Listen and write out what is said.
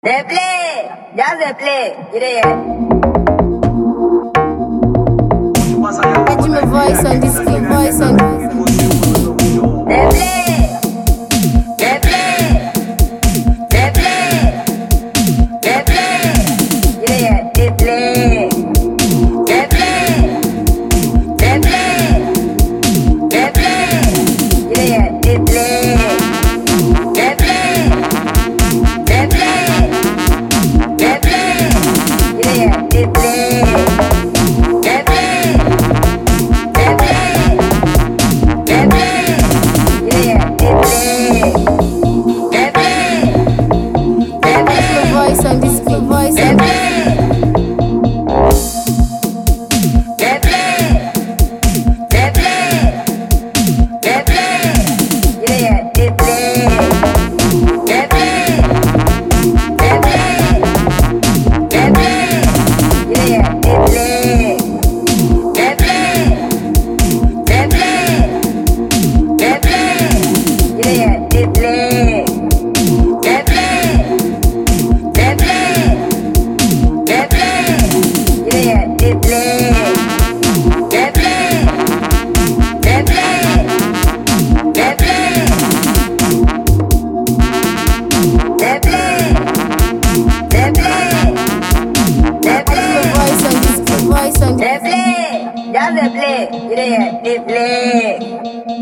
They play, just they play. You there? Edge my voice on this beat, voice on. They play, they play, they play, they play. You there? They play, they play, they play, they play. You there? They play, they play, they play, they play. You there? They play, they play, they play. They play, yeah, they play, they play, they Edge my play, voice on this beat, voice they on. play, they play, they play, they play, yeah, they play, they play, they play, they play, yeah, they play, they play, they play. They play, yeah, they play, they play, they play, they play, yeah, they play, they play, they play, they play, they play, they play, they Edge my play, voice on this beat, voice on. they play, just they play, yeah, they play.